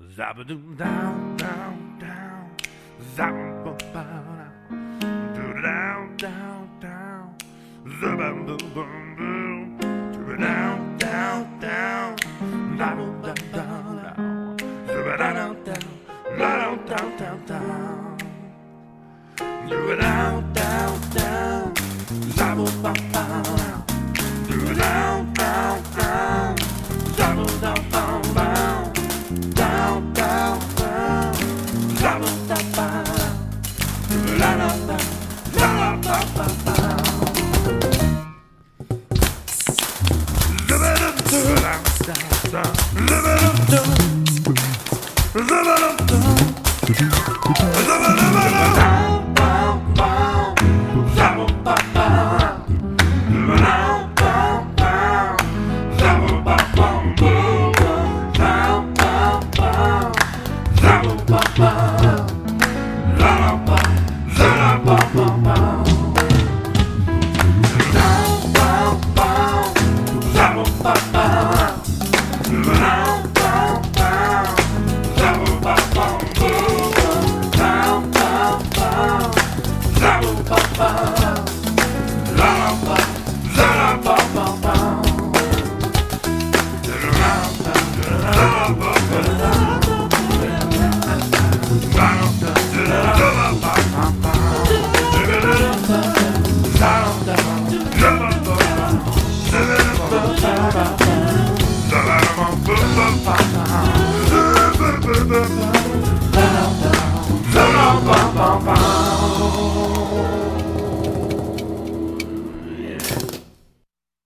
Zabadoom down, down, down. Zabadoom down, down, down, down. Zabadoom boom boom. Down, down, down. Down, down, down, down. Down, down, down, down, down, down. Down, down, down. Zabadoom down. Down, down, down. Zabadoom down, down. Down, down, down, down, down, down, down, down, down, down, down. Boom, boom, boom.